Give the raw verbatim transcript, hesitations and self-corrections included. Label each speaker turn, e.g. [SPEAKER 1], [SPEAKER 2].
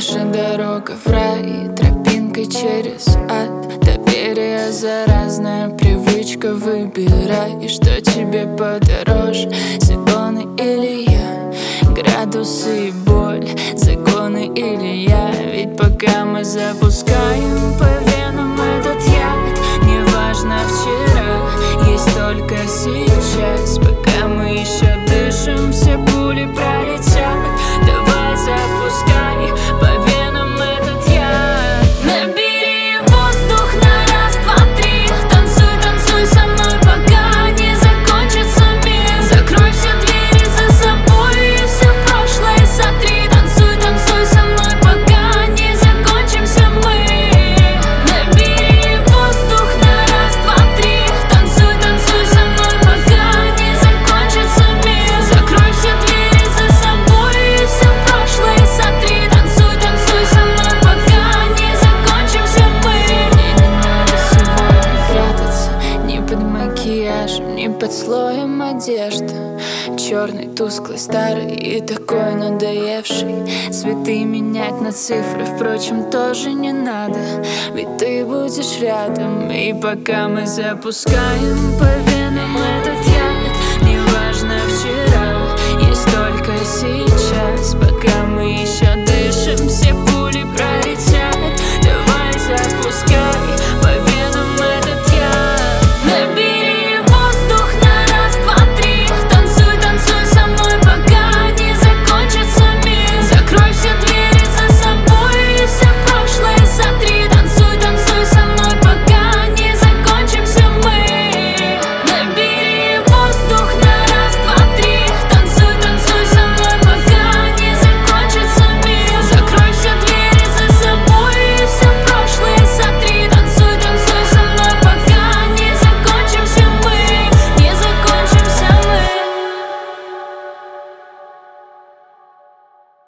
[SPEAKER 1] Наша дорога в рай, тропинкой через ад. Доверие заразная привычка, выбирай, что тебе подороже, законы или я, градусы и боль, законы или я. Ведь пока мы запускаем по венам этот яд, неважно вчера, есть только сейчас. Пока мы еще дышим, все пули пролетят. Давай запускай по венам этот яд. Набери воздух на раз, два, три. Танцуй, танцуй со мной, пока не закончится мир. Закрой все двери за собой и все прошлое сотри. Танцуй, танцуй со мной, пока не закончимся мы. Набери воздух на раз, два, три. Танцуй, танцуй со мной, пока не закончится мир. Закрой все двери за собой и все прошлое сотри. Танцуй, танцуй со мной, пока не закончимся мы. Мне не надо сегодня прятаться ни под макияжем, ни под слоем одежды. Черный, тусклый, старый и такой надоевший. Цветы менять на цифры, впрочем, тоже не надо, ведь ты будешь рядом. И пока мы запускаем по венам этот яд, неважно вчера,